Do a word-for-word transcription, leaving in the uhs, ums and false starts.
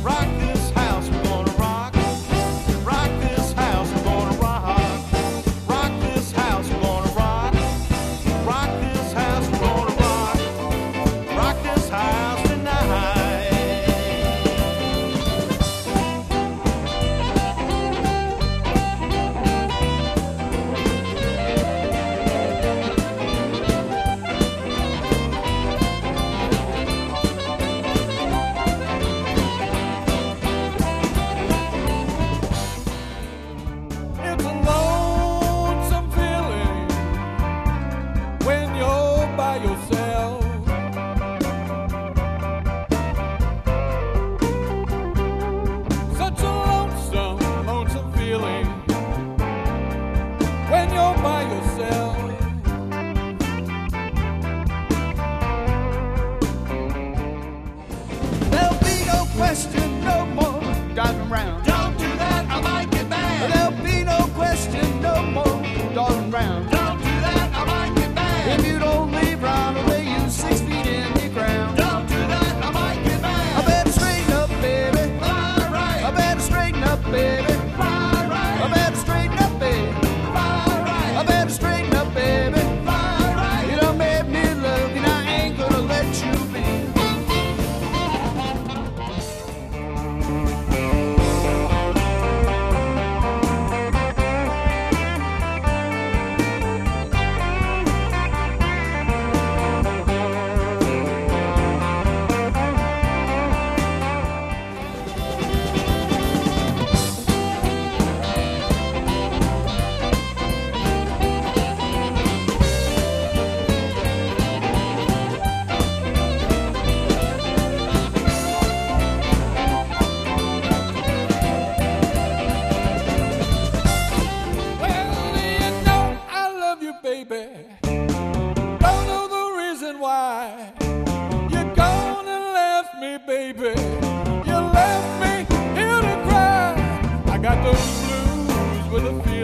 Rock this house, we're gonna rock. Rock this house, we're gonna rock. Rock this house, we're gonna rock. Rock this house, we're gonna rock. Rock this house tonight. It's a lonesome feeling when you're by yourself. Such a lonesome, lonesome feeling when you're by yourself. There'll be no question, no more driving round. Don't do that, I might get mad. There'll be no question, no more darting round. Don't do that, I might get mad. If you don't leave round, I'll lay you six feet in the ground. Don't do that, I might get mad. I better straighten up, baby. All right. I better straighten up, baby. All right. I better straighten up, baby. All right. I better straighten up, baby. All right. You done made me love you, and I ain't gonna let you be. Well, you know I love you, baby. Don't know the reason why. You're gone and left me, baby. You left me here to cry. I got those blues with a feeling.